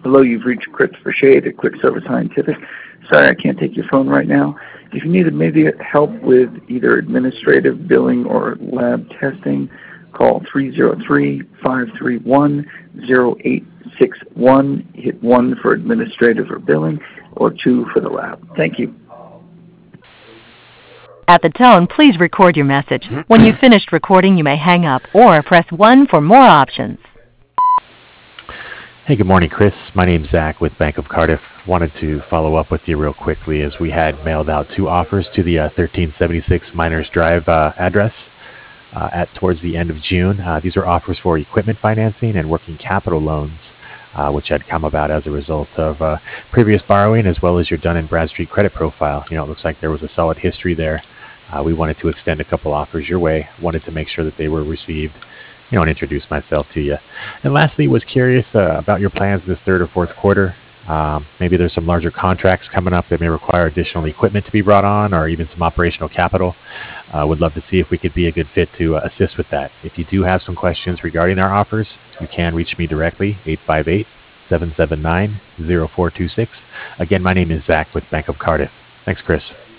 Hello, you've reached Christopher Shade at Quick Service Scientific. Sorry, I can't take your phone right now. If you needed maybe help with either administrative, billing, or lab testing, call 303-531-0861. Hit 1 for administrative or billing, or 2 for the lab. Thank you. At the tone, please record your message. When you've finished recording, you may hang up or press 1 for more options. Hey, good morning, Chris. My name's Zach with Bank of Cardiff. Wanted to follow up with you real quickly as we had mailed out 2 offers to the 1376 Miners Drive address at towards the end of June. These are offers for equipment financing and working capital loans, which had come about as a result of previous borrowing as well as your Dun & Bradstreet credit profile. It looks like there was a solid history there. We wanted to extend a couple offers your way. Wanted to make sure that they were received, and introduce myself to you. And lastly, was curious about your plans this third or fourth quarter. Maybe there's some larger contracts coming up that may require additional equipment to be brought on, or even some operational capital. Would love to see if we could be a good fit to assist with that. If you do have some questions regarding our offers, you can reach me directly, 858-779-0426. Again, my name is Zach with Bank of Cardiff. Thanks, Chris.